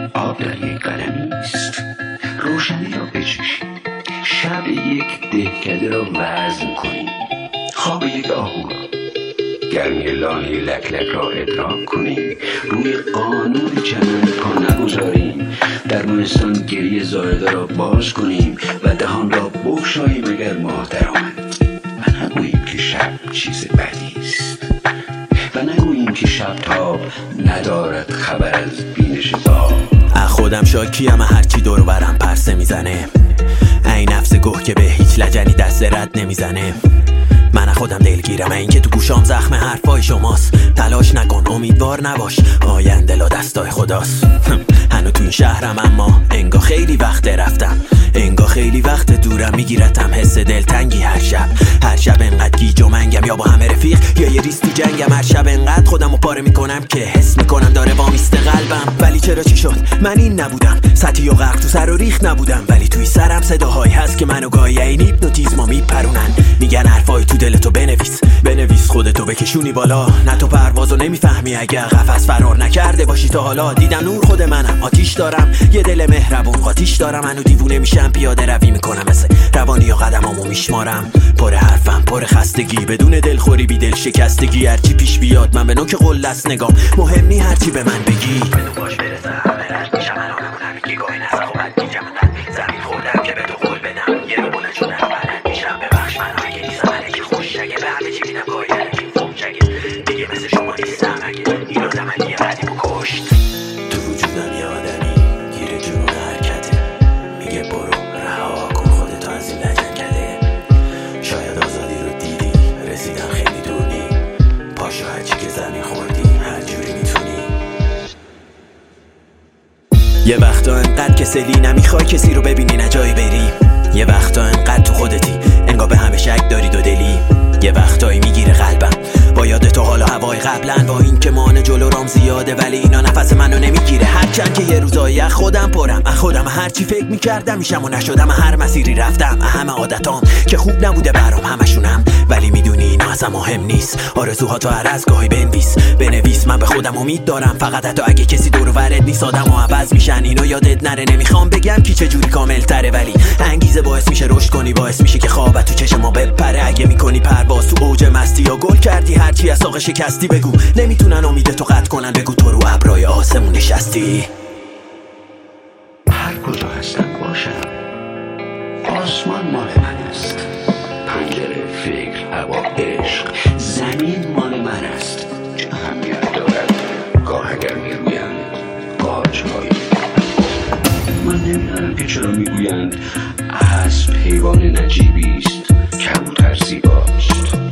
آب در یک قلمی است. روشنی را بچشید، شب یک دهکده را وزن کنید، خواب یک آهو را، گرمی لانه لک لک را ادراک کنیم، روی قانون چمن پا نگذاریم، در مهستان گریه زایده را باز کنیم و دهان را بگشاییم اگر ماه درآمد، و نگوییم که شب چیز بدی است، و نگوییم که شب تاب ندارد خبر از بینش باب. خودم شاکیم، هرچی دور برم پرسه میزنه، این نفس گوه که به هیچ لجنی دست رد نمیزنه. من خودم دلگیرم، این که تو گوشام زخم حرفای شماست. تلاش نکن، امیدوار نباش، آینده لا دستای خداست. هنو تو این شهرم اما انگار خیلی وقت رفتم، انگار خیلی وقت دورم، میگیرتم حس دلتنگی هر شب انقدر گیج و منگم، یا با همه رفیق یا یه ریز تو جنگم. هر شب انقدر خودمو پاره میکنم که حس میکنم داره وامیسته قلبم. ولی چرا چی شد؟ من این نبودم، سطحی و غرق تو سر و ریخت نبودم، ولی توی سرم صداهایی هست که منو گاهی این هیپنوتیزما میپرونن. میگن حرفای تو دلتو بنویس خودتو بکشونی بالا، نه تو پروازو نمیفهمی اگه قفس فرار نکرده باشی تا حالا. دیدم نور خود منم، آتیش دارم، یه دل مهربون قاتیش دارم، منو دیوونه میشم، پیاده روی میکنم مثل روانی یا قدمامو میشمارم. پر حرفم، پر خستگی، بدون دلخوری بی دل شکستگی، هرچی پیش بیاد من به نوک قله است نگام، مهم نی هرچی به من بگی. بدون باش برسم همه رد میشم، من آنمونم میگی گاهی نسخ و بد میگم، من زمین خوردم که به تو قول بدم، یه رو بلند شدم بلد میشم، ببخش من اگه نیستم الکی خوشگه، به همه چی میدم گاهی الکی فومچگه، دیگه مثل شما نیستم اگه این آدم علیه قدیمو کشت. تو وجودم یه آدمی گیره جنون حرکته، میگه برو رها کن خودتو از این لجنگده، شاید آزادی رو دیدی، رسیدم خیلی دور نی، پاشو هرچی که زمین خوردی هر جوری میتونی. یه وقتا انقدر کسلی نمیخوای کسی رو ببینی نه جایی بری، یه وقتا انقدر تو خودتی انگار به همه شک داری دو دلی، یه وقتایی میگیره قلبم با یاد تو حالا هوای قبلن، با این که مان جلو رام زیاده ولی اینا نفس منو نمیگیره. هرچند که یه روزایی خودم پرم، خودم هرچی فکر میکردم میشم و نشدم، هر مسیری رفتم، همه عادتام که خوب نبوده برام همشونم، ولی میدونی اینا اصلا مهم نیست. آرزوهاتو هر از گاهی بنویس، من به خودم امید دارم، فقط حتی اگه کسی دور و برت نیست آدمو عوض میشن، اینو یادت نره. نمیخوام بگم کی چه جوری کامل تره، ولی انگیزه باعث میشه رشد کنی، باعث میشه که خوابت تو چشم ما بپره. اگه میکنی پرواز تو اوج مستی یا گل کردی، هرچی از ساق شکستی بگو، نمیتونن امید تو قطع کنن، بگو تو رو ابرای آسمون نشستی. هر کجا هستم باشم، آسمان مال من است، پنجره فکر، هوا عشق، زمین مال من است. چه اهمیت دارد گاه اگر میرویند قاج‌های من نمیدانم که چرا میگویند اسب حیوان نجیبی است، کبوتر زیباست.